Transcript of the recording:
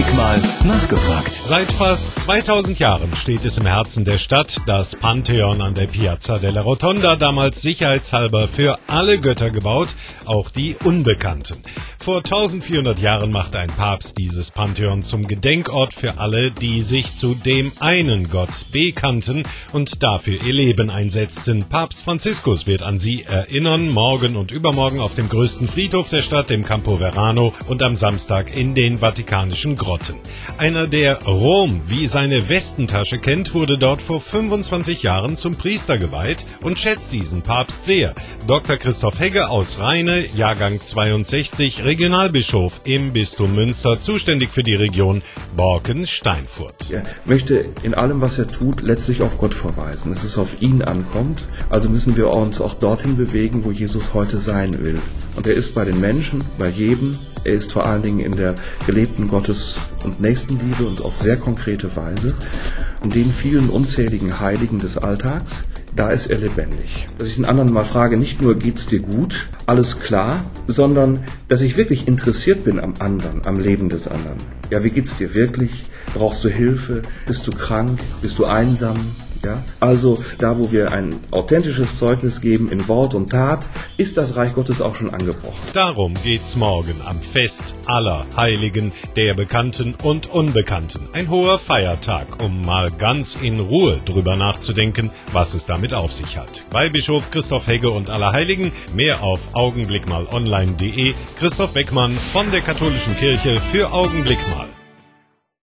Augenblick mal nachgefragt. Seit fast 2000 Jahren steht es im Herzen der Stadt, das Pantheon an der Piazza della Rotonda, damals sicherheitshalber für alle Götter gebaut, auch die Unbekannten. Vor 1400 Jahren machte ein Papst dieses Pantheon zum Gedenkort für alle, die sich zu dem einen Gott bekannten und dafür ihr Leben einsetzten. Papst Franziskus wird an sie erinnern, morgen und übermorgen auf dem größten Friedhof der Stadt, dem Campo Verano, und am Samstag in den Vatikanischen Grotten. Einer, der Rom wie seine Westentasche kennt, wurde dort vor 25 Jahren zum Priester geweiht und schätzt diesen Papst sehr. Dr. Christoph Hegge aus Rheine, Jahrgang 62, Regionalbischof im Bistum Münster, zuständig für die Region Borken-Steinfurt. Er möchte in allem, was er tut, letztlich auf Gott verweisen, dass es auf ihn ankommt. Also müssen wir uns auch dorthin bewegen, wo Jesus heute sein will. Und er ist bei den Menschen, bei jedem. Er ist vor allen Dingen in der gelebten Gottes- und Nächstenliebe und auf sehr konkrete Weise. Und den vielen unzähligen Heiligen des Alltags, da ist er lebendig. Dass ich den anderen mal frage, nicht nur geht's dir gut, alles klar, sondern dass ich wirklich interessiert bin am anderen, am Leben des anderen. Ja, wie geht's dir wirklich? Brauchst du Hilfe? Bist du krank? Bist du einsam? Ja, also da, wo wir ein authentisches Zeugnis geben in Wort und Tat, ist das Reich Gottes auch schon angebrochen. Darum geht's morgen am Fest aller Heiligen, der Bekannten und Unbekannten. Ein hoher Feiertag, um mal ganz in Ruhe drüber nachzudenken, was es damit auf sich hat. Bei Bischof Christoph Hegge und Allerheiligen, mehr auf augenblickmalonline.de. Christoph Beckmann von der Katholischen Kirche für Augenblick mal.